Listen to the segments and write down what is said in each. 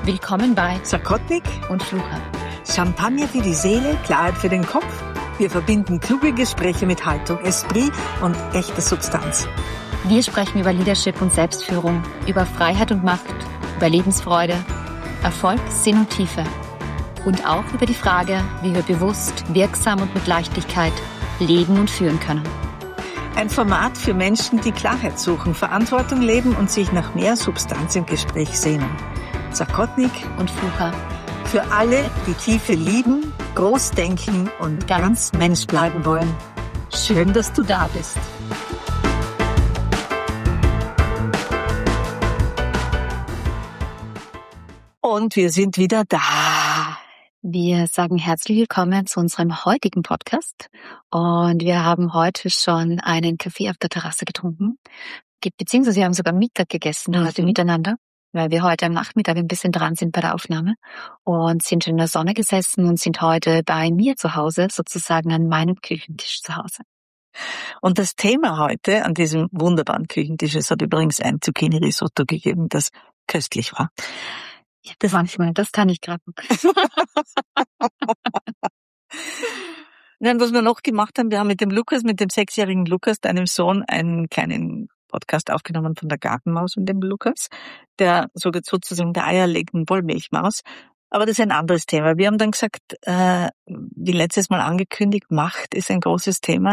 Willkommen bei Zakotnik und Flora. Champagner für die Seele, Klarheit für den Kopf. Wir verbinden kluge Gespräche mit Haltung, Esprit und echter Substanz. Wir sprechen über Leadership und Selbstführung, über Freiheit und Macht, über Lebensfreude, Erfolg, Sinn und Tiefe. Und auch über die Frage, wie wir bewusst, wirksam und mit Leichtigkeit leben und führen können. Ein Format für Menschen, die Klarheit suchen, Verantwortung leben und sich nach mehr Substanz im Gespräch sehnen. Zakotnik Und Flora. für alle, die Tiefe lieben, groß denken und ganz Mensch bleiben wollen. Schön, dass du da bist. Und wir sind wieder da. Wir sagen herzlich willkommen zu unserem heutigen Podcast. Und wir haben heute schon einen Kaffee auf der Terrasse getrunken. Beziehungsweise wir haben sogar Mittag gegessen heute miteinander, weil wir heute am Nachmittag ein bisschen dran sind bei der Aufnahme und sind schon in der Sonne gesessen und sind heute bei mir zu Hause, sozusagen an meinem Küchentisch zu Hause. Und das Thema heute an diesem wunderbaren Küchentisch, es hat übrigens ein Zucchini-Risotto gegeben, das köstlich war. Ja, das kann ich gerade. Nein, was wir noch gemacht haben, wir haben mit dem 6-jährigen Lukas, deinem Sohn, einen kleinen Podcast aufgenommen von der Gartenmaus und dem Lukas, der sozusagen der eierlegenden Wollmilchmaus. Aber das ist ein anderes Thema. Wir haben dann gesagt, wie letztes Mal angekündigt, Macht ist ein großes Thema.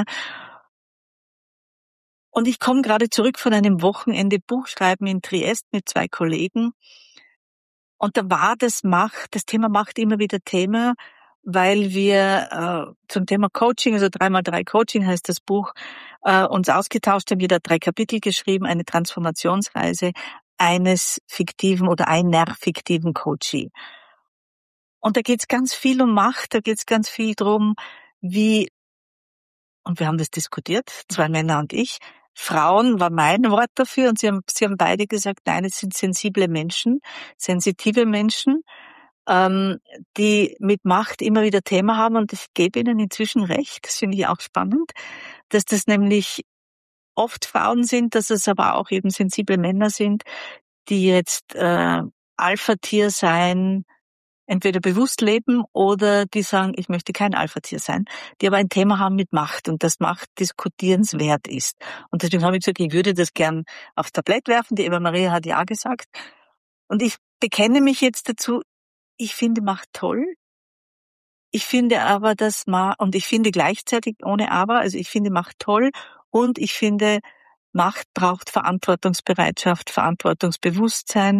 Und ich komme gerade zurück von einem Wochenende Buchschreiben in Triest mit 2 Kollegen. Und da war das Thema Macht immer wieder Thema, weil wir zum Thema Coaching, also 3x3 Coaching heißt das Buch, uns ausgetauscht haben. Jeder hat 3 Kapitel geschrieben, eine Transformationsreise eines fiktiven oder einer fiktiven Coachee. Und da geht's ganz viel um Macht, da geht's ganz viel drum, und wir haben das diskutiert, 2 Männer und ich. Frauen war mein Wort dafür und sie haben beide gesagt, nein, es sind sensible Menschen, sensitive Menschen, die mit Macht immer wieder Thema haben, und ich gebe ihnen inzwischen recht, das finde ich auch spannend, dass das nämlich oft Frauen sind, dass es aber auch eben sensible Männer sind, die jetzt Alpha-Tier sein, entweder bewusst leben oder die sagen, ich möchte kein Alpha-Tier sein, die aber ein Thema haben mit Macht und dass Macht diskutierenswert ist. Und deswegen habe ich gesagt, ich würde das gern aufs Tablett werfen. Die Eva-Maria hat ja gesagt. Und ich bekenne mich jetzt dazu, ich finde Macht toll. Ich finde aber, und ich finde gleichzeitig ohne Aber, also ich finde Macht toll und ich finde, Macht braucht Verantwortungsbereitschaft, Verantwortungsbewusstsein,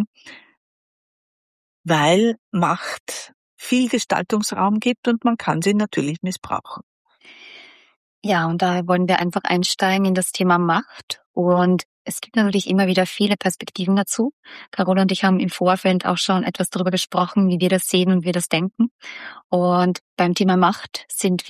weil Macht viel Gestaltungsraum gibt und man kann sie natürlich missbrauchen. Ja, und da wollen wir einfach einsteigen in das Thema Macht. Und es gibt natürlich immer wieder viele Perspektiven dazu. Carola und ich haben im Vorfeld auch schon etwas darüber gesprochen, wie wir das sehen und wie wir das denken. Und beim Thema Macht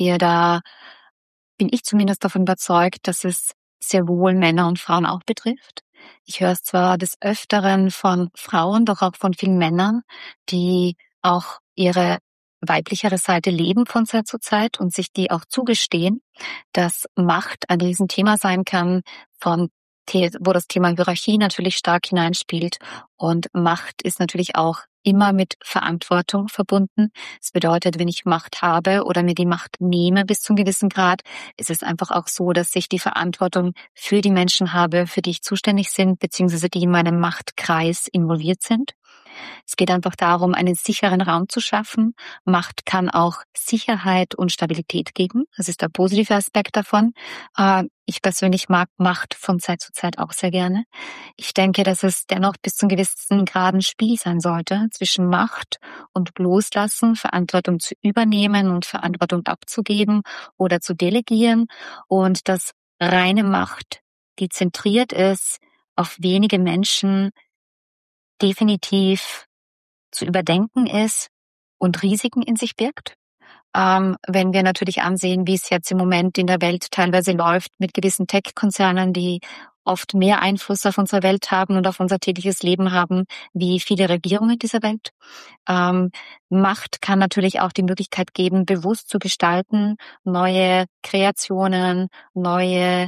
bin ich zumindest davon überzeugt, dass es sehr wohl Männer und Frauen auch betrifft. Ich höre es zwar des Öfteren von Frauen, doch auch von vielen Männern, die auch ihre weiblichere Seite leben von Zeit zu Zeit und sich die auch zugestehen, dass Macht ein Riesenthema sein kann, wo das Thema Hierarchie natürlich stark hineinspielt. Und Macht ist natürlich auch immer mit Verantwortung verbunden. Das bedeutet, wenn ich Macht habe oder mir die Macht nehme bis zu einem gewissen Grad, ist es einfach auch so, dass ich die Verantwortung für die Menschen habe, für die ich zuständig bin, beziehungsweise die in meinem Machtkreis involviert sind. Es geht einfach darum, einen sicheren Raum zu schaffen. Macht kann auch Sicherheit und Stabilität geben. Das ist der positive Aspekt davon. Ich persönlich mag Macht von Zeit zu Zeit auch sehr gerne. Ich denke, dass es dennoch bis zu einem gewissen Grad ein Spiel sein sollte zwischen Macht und Loslassen, Verantwortung zu übernehmen und Verantwortung abzugeben oder zu delegieren. Und dass reine Macht, die zentriert ist auf wenige Menschen, definitiv zu überdenken ist und Risiken in sich birgt. Wenn wir natürlich ansehen, wie es jetzt im Moment in der Welt teilweise läuft mit gewissen Tech-Konzernen, die oft mehr Einfluss auf unsere Welt haben und auf unser tägliches Leben haben, wie viele Regierungen dieser Welt. Macht kann natürlich auch die Möglichkeit geben, bewusst zu gestalten, neue Kreationen, neue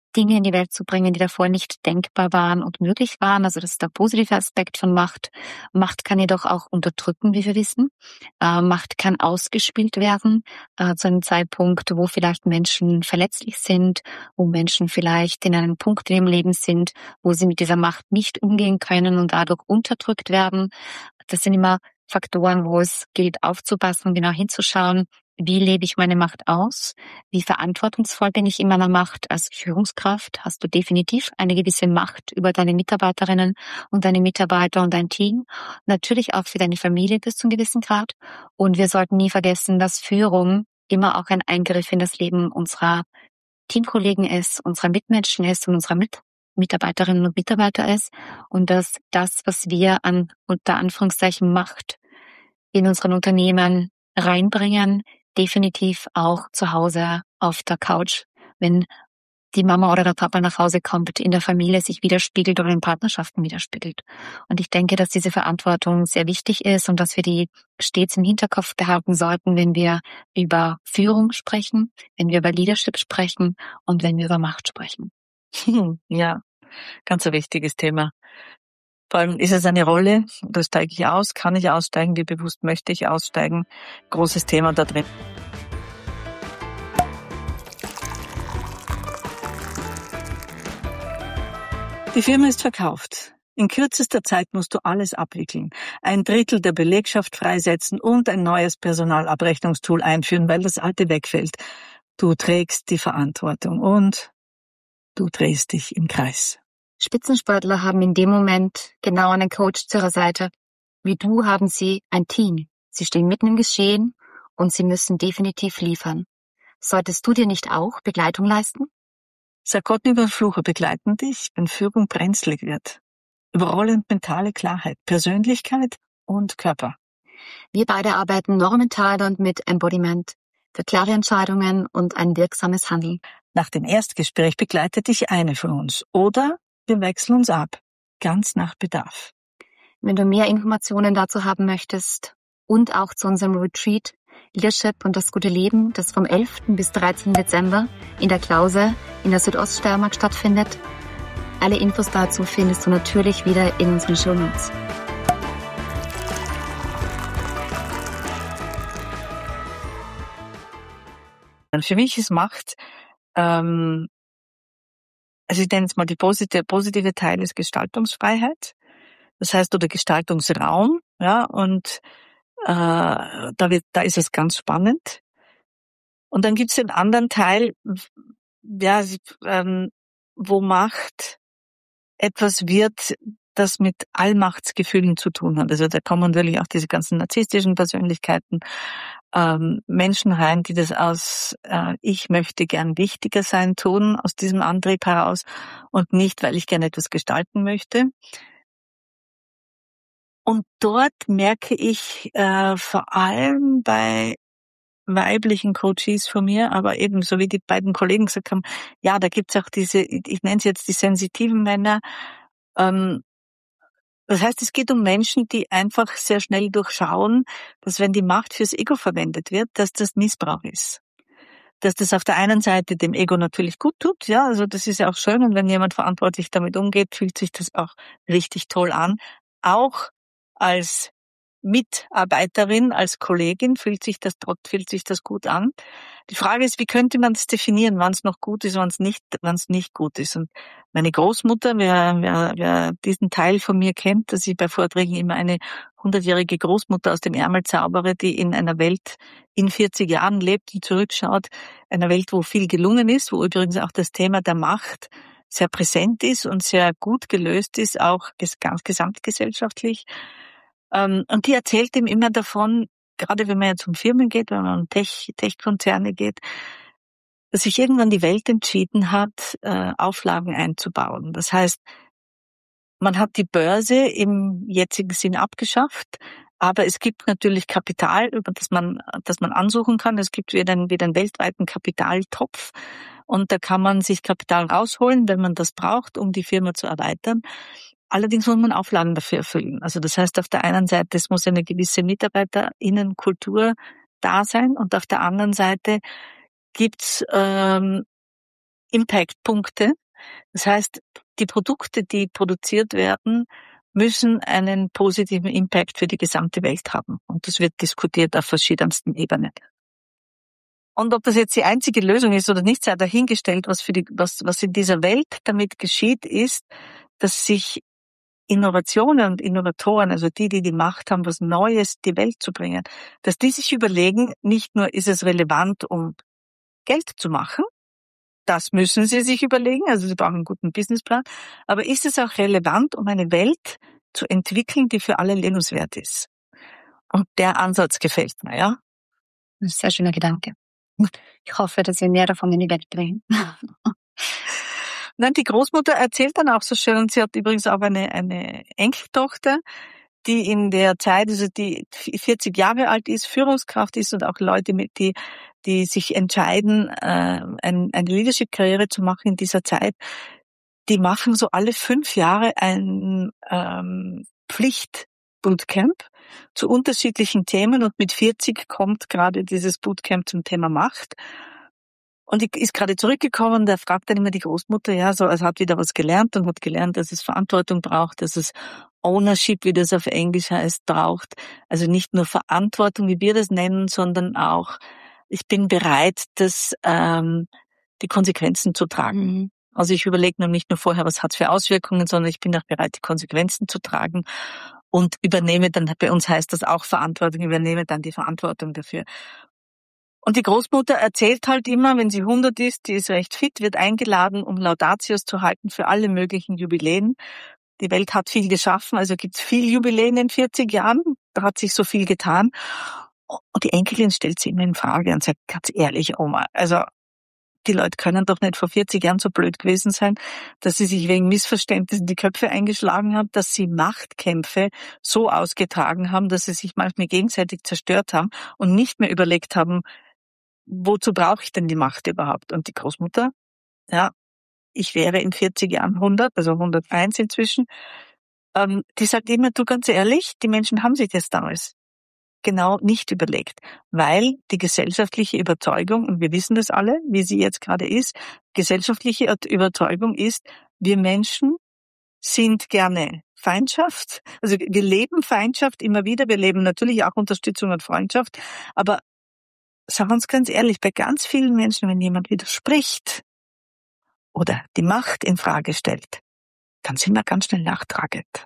Dinge in die Welt zu bringen, die davor nicht denkbar waren und möglich waren. Also das ist der positive Aspekt von Macht. Macht kann jedoch auch unterdrücken, wie wir wissen. Macht kann ausgespielt werden zu einem Zeitpunkt, wo vielleicht Menschen verletzlich sind, wo Menschen vielleicht in einem Punkt in ihrem Leben sind, wo sie mit dieser Macht nicht umgehen können und dadurch unterdrückt werden. Das sind immer Faktoren, wo es gilt aufzupassen, genau hinzuschauen, wie lebe ich meine Macht aus? Wie verantwortungsvoll bin ich in meiner Macht? Als Führungskraft hast du definitiv eine gewisse Macht über deine Mitarbeiterinnen und deine Mitarbeiter und dein Team. Natürlich auch für deine Familie bis zu einem gewissen Grad. Und wir sollten nie vergessen, dass Führung immer auch ein Eingriff in das Leben unserer Teamkollegen ist, unserer Mitmenschen ist und unserer Mitarbeiterinnen und Mitarbeiter ist. Und dass das, was wir an unter Anführungszeichen Macht in unseren Unternehmen reinbringen, definitiv auch zu Hause auf der Couch, wenn die Mama oder der Papa nach Hause kommt, in der Familie sich widerspiegelt oder in Partnerschaften widerspiegelt. Und ich denke, dass diese Verantwortung sehr wichtig ist und dass wir die stets im Hinterkopf behalten sollten, wenn wir über Führung sprechen, wenn wir über Leadership sprechen und wenn wir über Macht sprechen. Ja, ganz ein wichtiges Thema. Vor allem ist es eine Rolle, da steige ich aus, kann ich aussteigen, wie bewusst möchte ich aussteigen, großes Thema da drin. Die Firma ist verkauft. In kürzester Zeit musst du alles abwickeln. 1/3 der Belegschaft freisetzen und ein neues Personalabrechnungstool einführen, weil das alte wegfällt. Du trägst die Verantwortung und du drehst dich im Kreis. Spitzensportler haben in dem Moment genau einen Coach zu ihrer Seite. Wie du haben sie ein Team. Sie stehen mitten im Geschehen und sie müssen definitiv liefern. Solltest du dir nicht auch Begleitung leisten? Sag Gott über Fluche begleiten dich, wenn Führung brenzlig wird. Überrollend mentale Klarheit, Persönlichkeit und Körper. Wir beide arbeiten normental und mit Embodiment für klare Entscheidungen und ein wirksames Handeln. Nach dem Erstgespräch begleitet dich eine von uns oder wir wechseln uns ab, ganz nach Bedarf. Wenn du mehr Informationen dazu haben möchtest und auch zu unserem Retreat Leadership und das gute Leben, das vom 11. bis 13. Dezember in der Klause in der Südoststeiermark stattfindet. Alle Infos dazu findest du natürlich wieder in unseren Shownotes. Für mich ist Macht, also ich nenne es mal die positive Teil ist Gestaltungsfreiheit. Das heißt, oder Gestaltungsraum, ja, und da ist es ganz spannend. Und dann gibt es den anderen Teil, ja, wo Macht etwas wird, das mit Allmachtsgefühlen zu tun hat. Also da kommen natürlich auch diese ganzen narzisstischen Persönlichkeiten, Menschen rein, die das aus ich möchte gern wichtiger sein tun, aus diesem Antrieb heraus und nicht, weil ich gerne etwas gestalten möchte. Und dort merke ich vor allem bei weiblichen Coaches von mir, aber eben so wie die beiden Kollegen gesagt haben, ja, da gibt's auch diese, ich nenne es jetzt die sensitiven Männer. Das heißt, es geht um Menschen, die einfach sehr schnell durchschauen, dass wenn die Macht fürs Ego verwendet wird, dass das Missbrauch ist. Dass das auf der einen Seite dem Ego natürlich gut tut, ja, also das ist ja auch schön und wenn jemand verantwortlich damit umgeht, fühlt sich das auch richtig toll an. Auch als Mitarbeiterin, als Kollegin fühlt sich das gut an. Die Frage ist, wie könnte man das definieren, wann es noch gut ist, wann es nicht gut ist. Und meine Großmutter, wer diesen Teil von mir kennt, dass ich bei Vorträgen immer eine 100-jährige Großmutter aus dem Ärmel zaubere, die in einer Welt in 40 Jahren lebt und zurückschaut, einer Welt, wo viel gelungen ist, wo übrigens auch das Thema der Macht sehr präsent ist und sehr gut gelöst ist, auch ganz gesamtgesellschaftlich. Und die erzählt ihm immer davon, gerade wenn man jetzt um Firmen geht, wenn man um Tech-Konzerne geht, dass sich irgendwann die Welt entschieden hat, Auflagen einzubauen. Das heißt, man hat die Börse im jetzigen Sinn abgeschafft, aber es gibt natürlich Kapital, über das man ansuchen kann. Es gibt wieder einen weltweiten Kapitaltopf und da kann man sich Kapital rausholen, wenn man das braucht, um die Firma zu erweitern. Allerdings muss man Auflagen dafür erfüllen. Also das heißt, auf der einen Seite, es muss eine gewisse MitarbeiterInnenkultur da sein und auf der anderen Seite gibt's Impact-Punkte, Das heißt, die Produkte, die produziert werden, müssen einen positiven Impact für die gesamte Welt haben. Und das wird diskutiert auf verschiedensten Ebenen. Und ob das jetzt die einzige Lösung ist oder nicht, sei dahingestellt. Was in dieser Welt damit geschieht, ist, dass sich Innovationen und Innovatoren, also die Macht haben, was Neues in die Welt zu bringen, dass die sich überlegen, nicht nur ist es relevant, um Geld zu machen, das müssen sie sich überlegen, also sie brauchen einen guten Businessplan, aber ist es auch relevant, um eine Welt zu entwickeln, die für alle lebenswert ist? Und der Ansatz gefällt mir, ja. Ein sehr schöner Gedanke. Ich hoffe, dass wir mehr davon in die Welt bringen. Nein, die Großmutter erzählt dann auch so schön, und sie hat übrigens auch eine Enkeltochter, die in der Zeit, also die 40 Jahre alt ist, Führungskraft ist und auch Leute die sich entscheiden, eine Leadership-Karriere zu machen in dieser Zeit, die machen so alle 5 Jahre ein Pflicht-Bootcamp zu unterschiedlichen Themen, und mit 40 kommt gerade dieses Bootcamp zum Thema Macht. Und die ist gerade zurückgekommen, da fragt dann immer die Großmutter, ja, so, also hat wieder was gelernt und hat gelernt, dass es Verantwortung braucht, dass es Ownership, wie das auf Englisch heißt, braucht. Also nicht nur Verantwortung, wie wir das nennen, sondern auch, ich bin bereit, die Konsequenzen zu tragen. Mhm. Also ich überlege mir nicht nur vorher, was hat es für Auswirkungen, sondern ich bin auch bereit, die Konsequenzen zu tragen und übernehme dann, bei uns heißt das auch Verantwortung, übernehme dann die Verantwortung dafür. Und die Großmutter erzählt halt immer, wenn sie 100 ist, die ist recht fit, wird eingeladen, um Laudatios zu halten für alle möglichen Jubiläen. Die Welt hat viel geschaffen, also gibt's viel Jubiläen in 40 Jahren, da hat sich so viel getan. Und die Enkelin stellt sie immer in Frage und sagt, ganz ehrlich, Oma, also die Leute können doch nicht vor 40 Jahren so blöd gewesen sein, dass sie sich wegen Missverständnissen die Köpfe eingeschlagen haben, dass sie Machtkämpfe so ausgetragen haben, dass sie sich manchmal gegenseitig zerstört haben und nicht mehr überlegt haben, wozu brauche ich denn die Macht überhaupt? Und die Großmutter, ja, ich wäre in 40 Jahren 100, also 101 inzwischen, die sagt immer, du, ganz ehrlich, die Menschen haben sich das damals genau nicht überlegt, weil die gesellschaftliche Überzeugung, und wir wissen das alle, wie sie jetzt gerade ist, gesellschaftliche Überzeugung ist, wir Menschen sind gerne Feindschaft, also wir leben Feindschaft immer wieder, wir leben natürlich auch Unterstützung und Freundschaft, aber sagen wir uns ganz ehrlich, bei ganz vielen Menschen, wenn jemand widerspricht oder die Macht in Frage stellt, dann sind wir ganz schnell nachtragend.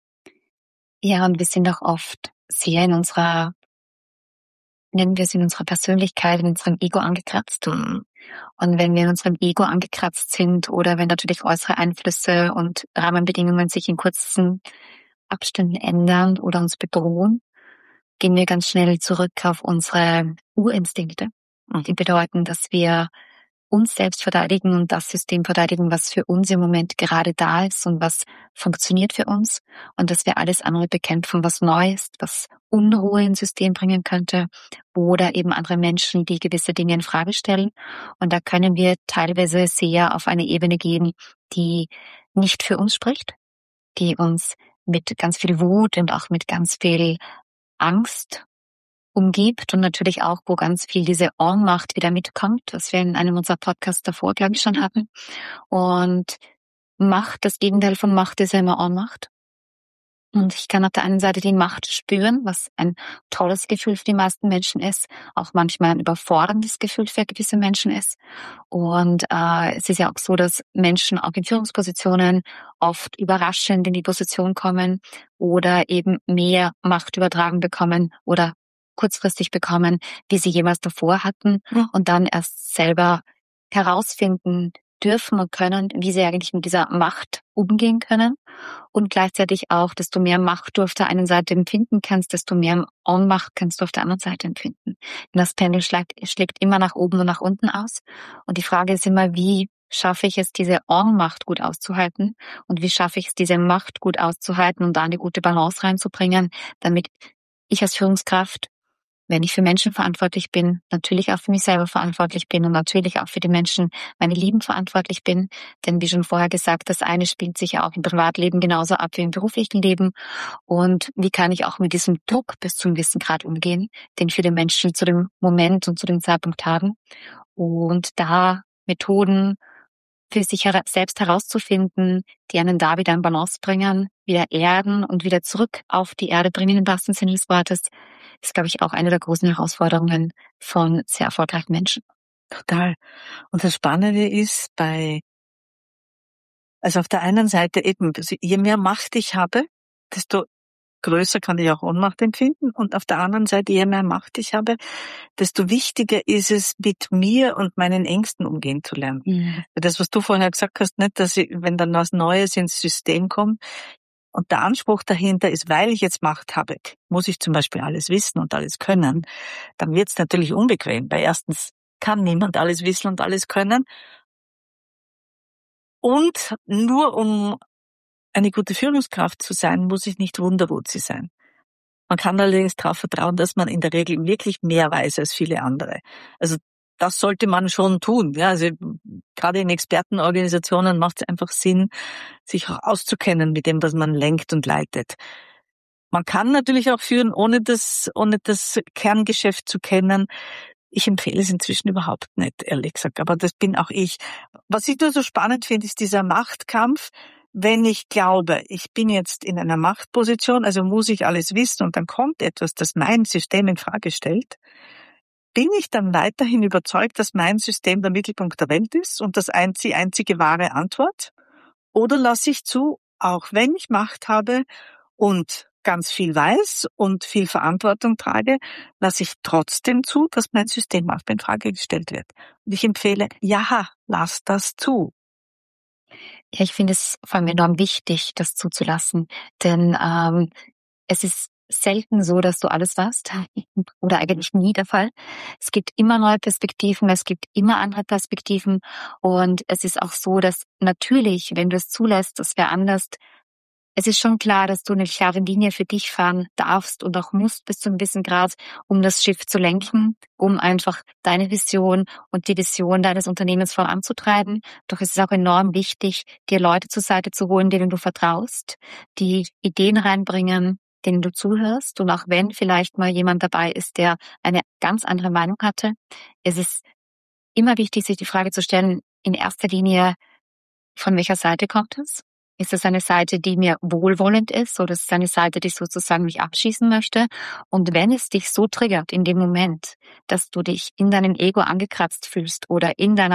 Ja, und wir sind auch oft sehr in unserer Persönlichkeit, in unserem Ego angekratzt. Und wenn wir in unserem Ego angekratzt sind oder wenn natürlich äußere Einflüsse und Rahmenbedingungen sich in kurzen Abständen ändern oder uns bedrohen, gehen wir ganz schnell zurück auf unsere Urinstinkte. Die bedeuten, dass wir uns selbst verteidigen und das System verteidigen, was für uns im Moment gerade da ist und was funktioniert für uns, und dass wir alles andere bekämpfen, was neu ist, was Unruhe ins System bringen könnte, oder eben andere Menschen, die gewisse Dinge in Frage stellen. Und da können wir teilweise sehr auf eine Ebene gehen, die nicht für uns spricht, die uns mit ganz viel Wut und auch mit ganz viel Angst umgibt und natürlich auch, wo ganz viel diese Ohnmacht wieder mitkommt, was wir in einem unserer Podcasts davor, glaube ich, schon hatten. Und Macht, das Gegenteil von Macht ist ja immer Ohnmacht. Und ich kann auf der einen Seite die Macht spüren, was ein tolles Gefühl für die meisten Menschen ist, auch manchmal ein überforderndes Gefühl für gewisse Menschen ist. Und es ist ja auch so, dass Menschen auch in Führungspositionen oft überraschend in die Position kommen oder eben mehr Macht übertragen bekommen oder kurzfristig bekommen, wie sie jemals davor hatten, und dann erst selber herausfinden dürfen und können, wie sie eigentlich mit dieser Macht umgehen können, und gleichzeitig auch, desto mehr Macht du auf der einen Seite empfinden kannst, desto mehr Ohnmacht kannst du auf der anderen Seite empfinden. Und das Pendel schlägt immer nach oben und nach unten aus. Und die Frage ist immer, wie schaffe ich es, diese Ohnmacht gut auszuhalten, und wie schaffe ich es, diese Macht gut auszuhalten und da eine gute Balance reinzubringen, damit ich als Führungskraft, wenn ich für Menschen verantwortlich bin, natürlich auch für mich selber verantwortlich bin und natürlich auch für die Menschen, meine Lieben, verantwortlich bin. Denn wie schon vorher gesagt, das eine spielt sich ja auch im Privatleben genauso ab wie im beruflichen Leben. Und wie kann ich auch mit diesem Druck bis zu einem gewissen Grad umgehen, den viele Menschen zu dem Moment und zu dem Zeitpunkt haben. Und da Methoden für sich selbst herauszufinden, die einen da wieder in Balance bringen, wieder erden und wieder zurück auf die Erde bringen, im wahrsten Sinne des Wortes, ist, glaube ich, auch eine der großen Herausforderungen von sehr erfolgreichen Menschen. Total. Und das Spannende ist also auf der einen Seite eben, je mehr Macht ich habe, desto größer kann ich auch Ohnmacht empfinden. Und auf der anderen Seite, je mehr Macht ich habe, desto wichtiger ist es, mit mir und meinen Ängsten umgehen zu lernen. Mhm. Das, was du vorher gesagt hast, nicht, dass ich, wenn dann was Neues ins System kommt, und der Anspruch dahinter ist, weil ich jetzt Macht habe, muss ich zum Beispiel alles wissen und alles können, dann wird es natürlich unbequem, weil erstens kann niemand alles wissen und alles können. Und nur um eine gute Führungskraft zu sein, muss ich nicht Wunderwutzi sein. Man kann allerdings darauf vertrauen, dass man in der Regel wirklich mehr weiß als viele andere. Also das sollte man schon tun. Ja, also gerade in Expertenorganisationen macht es einfach Sinn, sich auch auszukennen mit dem, was man lenkt und leitet. Man kann natürlich auch führen, ohne das Kerngeschäft zu kennen. Ich empfehle es inzwischen überhaupt nicht, ehrlich gesagt. Aber das bin auch ich. Was ich nur so spannend finde, ist dieser Machtkampf. Wenn ich glaube, ich bin jetzt in einer Machtposition, also muss ich alles wissen und dann kommt etwas, das mein System in Frage stellt, bin ich dann weiterhin überzeugt, dass mein System der Mittelpunkt der Welt ist und das die einzige wahre Antwort? Oder lasse ich zu, auch wenn ich Macht habe und ganz viel weiß und viel Verantwortung trage, lasse ich trotzdem zu, dass mein System auch in Frage gestellt wird. Und ich empfehle, ja, lass das zu. Ja, ich finde es vor allem enorm wichtig, das zuzulassen, denn es ist selten so, dass du alles weißt oder eigentlich nie der Fall. Es gibt immer neue Perspektiven, es gibt immer andere Perspektiven und es ist auch so, dass natürlich, wenn du es zulässt, das wer anders. Es ist schon klar, dass du eine klare Linie für dich fahren darfst und auch musst bis zu einem gewissen Grad, um das Schiff zu lenken, um einfach deine Vision und die Vision deines Unternehmens voranzutreiben. Doch es ist auch enorm wichtig, dir Leute zur Seite zu holen, denen du vertraust, die Ideen reinbringen, denen du zuhörst. Und auch wenn vielleicht mal jemand dabei ist, der eine ganz andere Meinung hatte, es ist immer wichtig, sich die Frage zu stellen, in erster Linie, von welcher Seite kommt es? Ist es eine Seite, die mir wohlwollend ist, oder ist es eine Seite, die sozusagen mich abschießen möchte? Und wenn es dich so triggert in dem Moment, dass du dich in deinem Ego angekratzt fühlst oder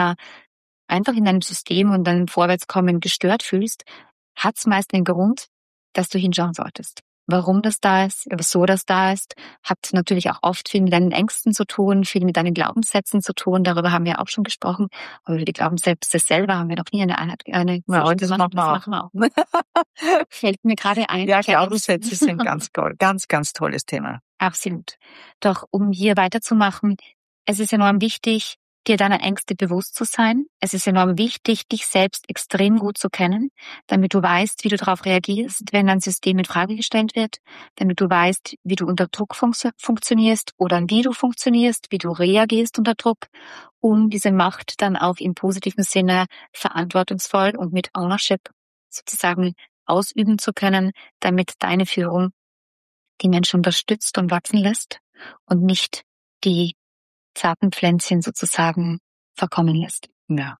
einfach in deinem System und deinem Vorwärtskommen gestört fühlst, hat es meist einen Grund, dass du hinschauen solltest. Warum das da ist, wieso das da ist, hat natürlich auch oft viel mit deinen Ängsten zu tun, viel mit deinen Glaubenssätzen zu tun. Darüber haben wir auch schon gesprochen. Aber über die Glaubenssätze selber haben wir noch nie eine Einheit, Ja, das machen wir auch. Fällt mir gerade ein. Ja, Glaubenssätze sind ganz toll, ganz, ganz tolles Thema. Absolut. Doch um hier weiterzumachen, es ist enorm wichtig, dir deiner Ängste bewusst zu sein. Es ist enorm wichtig, dich selbst extrem gut zu kennen, damit du weißt, wie du darauf reagierst, wenn dein System in Frage gestellt wird, damit du weißt, wie du unter Druck funktionierst oder wie du funktionierst, wie du reagierst unter Druck, um diese Macht dann auch im positiven Sinne verantwortungsvoll und mit Ownership sozusagen ausüben zu können, damit deine Führung die Menschen unterstützt und wachsen lässt und nicht die zarten Pflänzchen sozusagen verkommen lässt. Ja.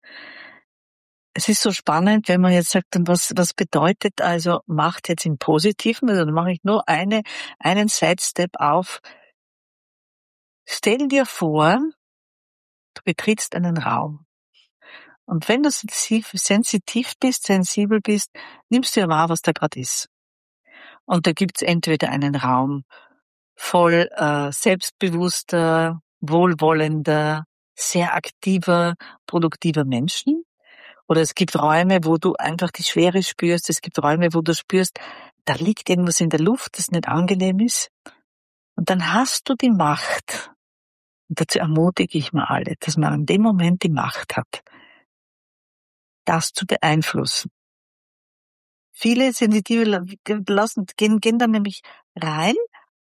Es ist so spannend, wenn man jetzt sagt, was bedeutet also Macht jetzt im Positiven? Also dann mache ich nur einen Sidestep auf. Stell dir vor, du betrittst einen Raum. Und wenn du sensitiv bist, sensibel bist, nimmst du ja wahr, was da gerade ist. Und da gibt's entweder einen Raum voll selbstbewusster, wohlwollender, sehr aktiver, produktiver Menschen. Oder es gibt Räume, wo du einfach die Schwere spürst. Es gibt Räume, wo du spürst, da liegt irgendwas in der Luft, das nicht angenehm ist. Und dann hast du die Macht. Und dazu ermutige ich mal alle, dass man in dem Moment die Macht hat, das zu beeinflussen. Viele Sensitive gehen dann nämlich rein,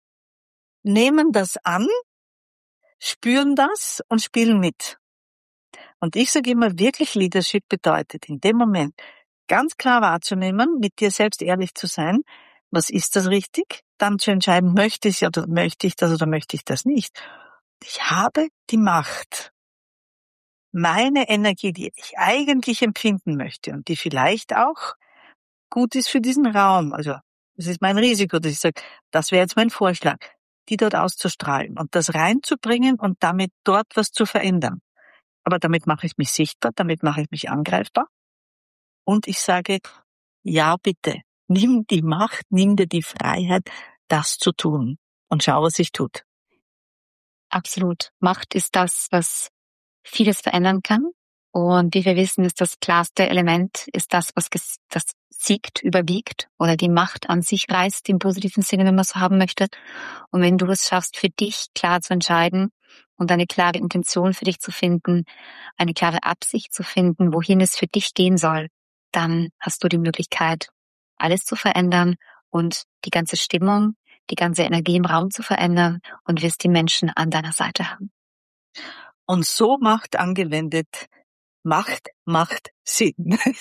nehmen das an, spüren das und spielen mit. Und ich sage immer, wirklich Leadership bedeutet in dem Moment ganz klar wahrzunehmen, mit dir selbst ehrlich zu sein, was ist das richtig? Dann zu entscheiden, möchte ich das oder möchte ich das nicht. Ich habe die Macht, meine Energie, die ich eigentlich empfinden möchte und die vielleicht auch gut ist für diesen Raum, also das ist mein Risiko, dass ich sage, das wäre jetzt mein Vorschlag, die dort auszustrahlen und das reinzubringen und damit dort was zu verändern. Aber damit mache ich mich sichtbar, damit mache ich mich angreifbar und ich sage, ja bitte, nimm die Macht, nimm dir die Freiheit, das zu tun und schau, was sich tut. Absolut. Macht ist das, was vieles verändern kann. Und wie wir wissen, ist das klarste Element, ist das, was das siegt, überwiegt oder die Macht an sich reißt, im positiven Sinne, wenn man es so haben möchte. Und wenn du es schaffst, für dich klar zu entscheiden und eine klare Intention für dich zu finden, eine klare Absicht zu finden, wohin es für dich gehen soll, dann hast du die Möglichkeit, alles zu verändern und die ganze Stimmung, die ganze Energie im Raum zu verändern und wirst die Menschen an deiner Seite haben. Und so Macht angewendet, Macht macht Sinn.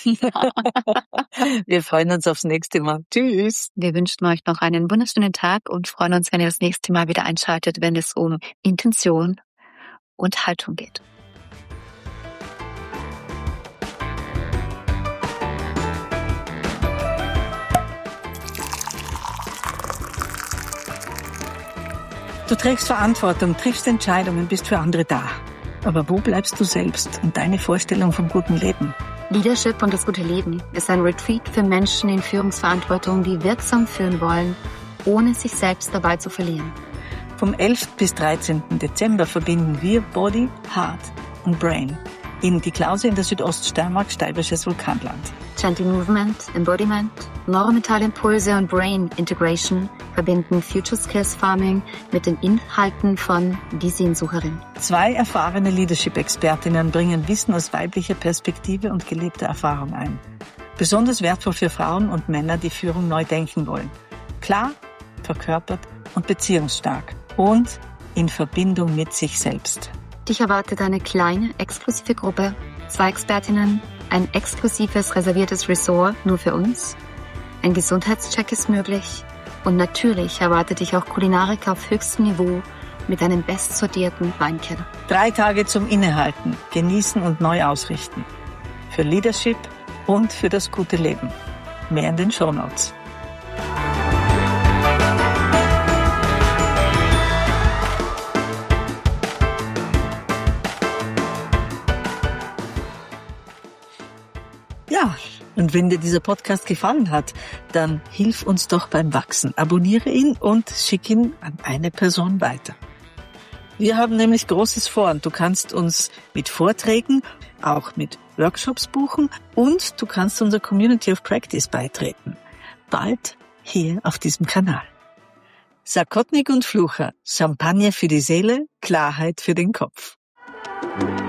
Wir freuen uns aufs nächste Mal. Tschüss. Wir wünschen euch noch einen wunderschönen Tag und freuen uns, wenn ihr das nächste Mal wieder einschaltet, wenn es um Intention und Haltung geht. Du trägst Verantwortung, triffst Entscheidungen, bist für andere da. Aber wo bleibst du selbst und deine Vorstellung vom guten Leben? Leadership und das gute Leben ist ein Retreat für Menschen in Führungsverantwortung, die wirksam führen wollen, ohne sich selbst dabei zu verlieren. Vom 11. bis 13. Dezember verbinden wir Body, Heart und Brain in die Klause in der Südoststeiermark, Steiberisches Vulkanland. Chanting Movement, Embodiment, neuromentale Impulse und Brain Integration verbinden Future Skills Farming mit den Inhalten von Die Sehnsucherin. 2 erfahrene Leadership-Expertinnen bringen Wissen aus weiblicher Perspektive und gelebter Erfahrung ein. Besonders wertvoll für Frauen und Männer, die Führung neu denken wollen. Klar, verkörpert und beziehungsstark und in Verbindung mit sich selbst. Dich erwartet eine kleine, exklusive Gruppe, 2 Expertinnen, ein exklusives, reserviertes Resort nur für uns, ein Gesundheitscheck ist möglich und natürlich erwartet dich auch Kulinarik auf höchstem Niveau mit einem bestsortierten Weinkeller. 3 Tage zum Innehalten, Genießen und neu ausrichten. Für Leadership und für das gute Leben. Mehr in den Shownotes. Ja, und wenn dir dieser Podcast gefallen hat, dann hilf uns doch beim Wachsen. Abonniere ihn und schick ihn an eine Person weiter. Wir haben nämlich Großes vor und du kannst uns mit Vorträgen, auch mit Workshops buchen und du kannst unserer Community of Practice beitreten. Bald hier auf diesem Kanal. Sakotnik und Flucher, Champagner für die Seele, Klarheit für den Kopf.